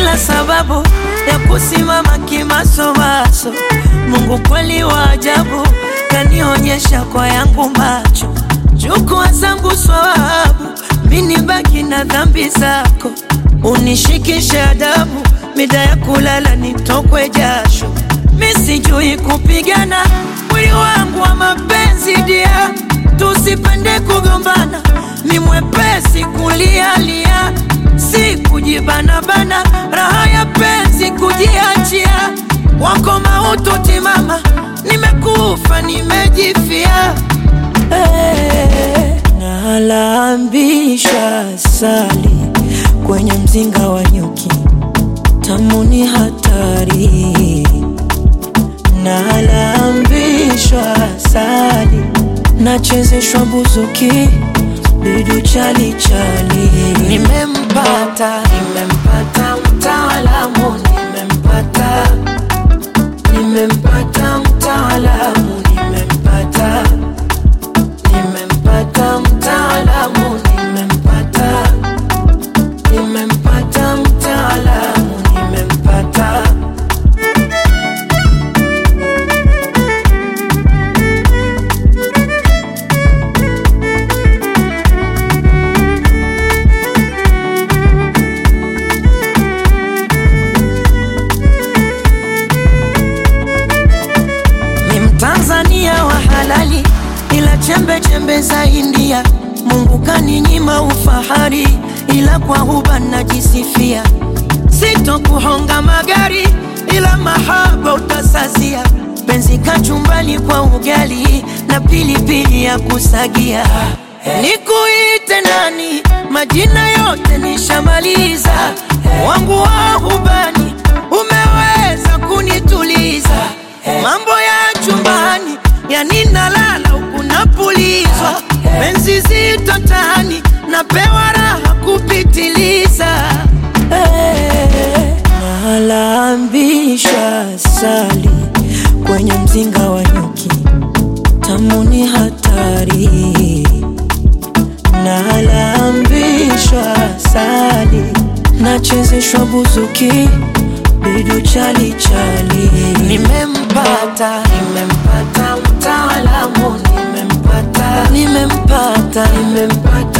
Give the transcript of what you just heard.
kila sababu ya kusimama kimasomaso. Mungu kweli wa ajabu, kanionyesha kwa yangu macho. Chukua zangu swawabu, mini baki na dhambi zako. Unishikishe adabu, mida ya kulala nitokwe jasho. Misijui kupigana, mwili wangu wa mapenzi dia. Tusipende kugombana, ni mwepesi kulialia. Si kujibana bana, raha ya penzi kujiachia. Wako mautu timama, nimekufa nimejifia. Nalambisha sali kwenye mzinga wa nyuki, tamu ni hatari. Nalambishwa sali, nachezeshwa buzuki, bidu chali chali. Nimempata mtaalamu, nimempata mtaalamu, nimempata mtaalamu, nimempata mtaalamu, nimempata. Tanzania wa halali, ila chembe chembe za India. Mungu kaninyima ufahari, ila kwa huba najisifia. Sito kuhonga magari, ila mahaba utasazia. Penzi kachumbali kwa ugali, na pilipili ya kusagia. Nikuite nani? Majina yote nishamaliza. Wangu wa hubani, umeweza kunituliza. Mambo ya chumbani, yani nalala huku napulizwa. Penzi zito tani, napewa raha kupitiliza. Nalambisha sali kwenye mzinga wa nyuki, tamu ni hatari. Nalambishwa sali, nachezeshwa buzuki, bidu chali chali. Nimempata mtaalamu, nimempata